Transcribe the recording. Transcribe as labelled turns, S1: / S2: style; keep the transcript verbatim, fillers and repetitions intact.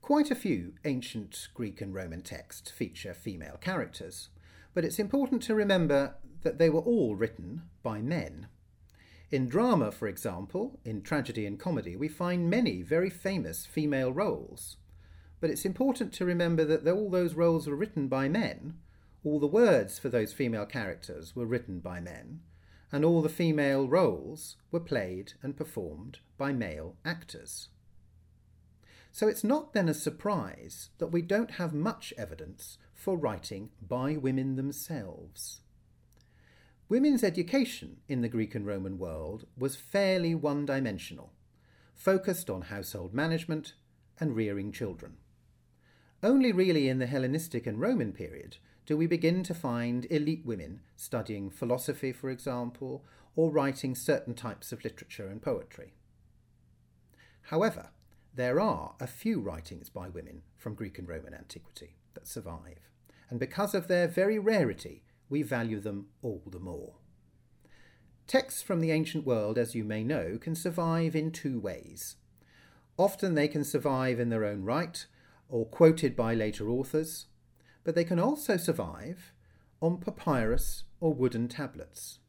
S1: Quite a few ancient Greek and Roman texts feature female characters, but it's important to remember that they were all written by men. In drama, for example, in tragedy and comedy, we find many very famous female roles. But it's important to remember that all those roles were written by men, all the words for those female characters were written by men, and all the female roles were played and performed by male actors. So it's not then a surprise that we don't have much evidence for writing by women themselves. Women's education in the Greek and Roman world was fairly one-dimensional, focused on household management and rearing children. Only really in the Hellenistic and Roman period do we begin to find elite women studying philosophy, for example, or writing certain types of literature and poetry. However, there are a few writings by women from Greek and Roman antiquity that survive, and because of their very rarity, we value them all the more. Texts from the ancient world, as you may know, can survive in two ways. Often they can survive in their own right, or quoted by later authors, but they can also survive on papyrus or wooden tablets.